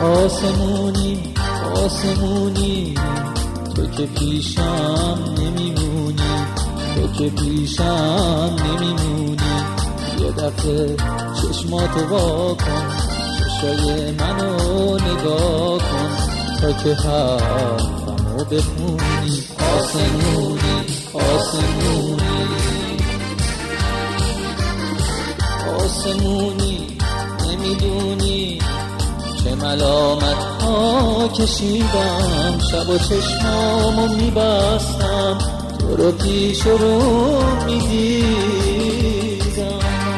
آسمونی آسمونی تو که پیشم نمیمونی، تو که پیشم نمیمونی. یه دفعه چشماتو وا کن، چشای منو نگاه کن تا که حرفمو بخونی. آسمونی آسمونی آسمونی نمیدونی چه ملامت ها کشیدم، شب و چشمامو میبستم تو رو پیش رو میدیدم.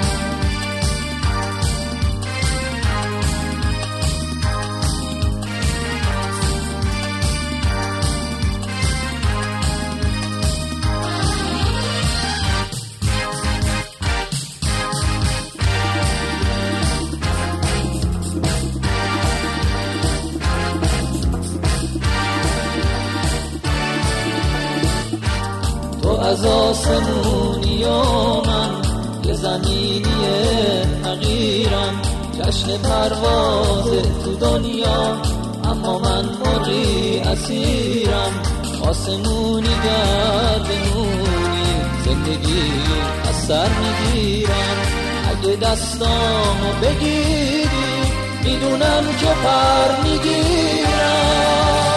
از آسمونی و من یه زمینی حقیرم، جشن پرواز تو دنیا اما من مرغی اسیرم. آسمونی گردمونی زندگی از سر میگیرم، اگه دستامو بگیری میدونم که پر میگیرم.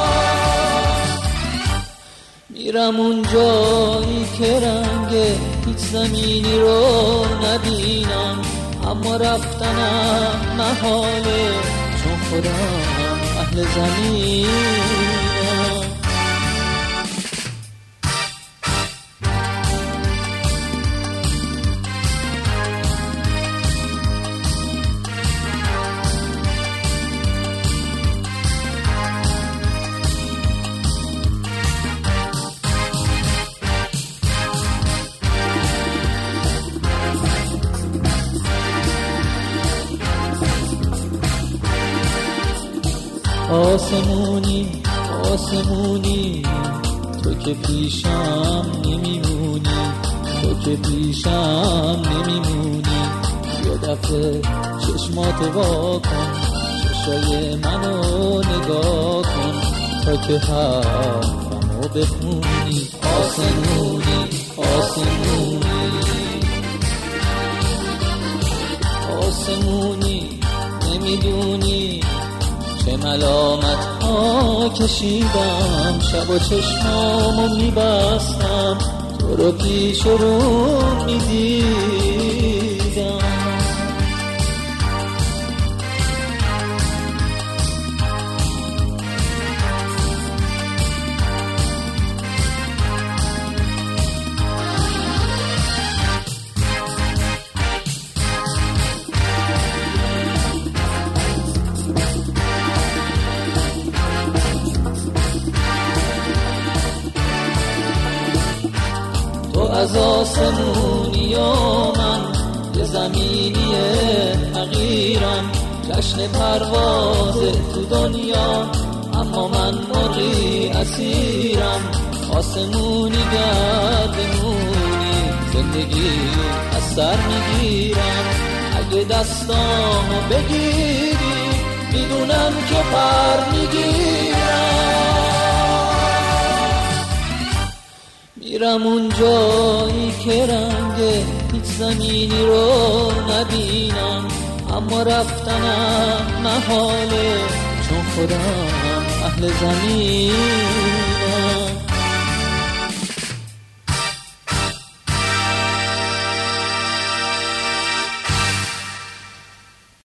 میرم اون جایی که رنگ هیچ زمینی رو نبینم، اما رفتنم محاله چون خودم اهل زمینم. آسمونی آسمونی تو که پیشم نمیمونی، تو که پیشم نمیمونی. یه دفعه چشماتو وا کن، چشای منو نگاه کن تا که حرفمو بخونی. آسمونی آسمونی آسمونی نمیدونی چه ملامت ها کشیدم، شب و چشمامو میبستم تو رو پیش رو میدیدم. از آسمونی و من یه زمینی حقیرم، جشن پرواز تو دنیا اما من مرغی اسیرم. آسمونی گردمونی زندگی از سر میگیرم، اگه دستامو بگیری میدونم که پر میگیرم. میرم اون جایی که رنگ هیچ زمینی رو نبینم، اما رفتنم محاله چون خودم اهل زمینم.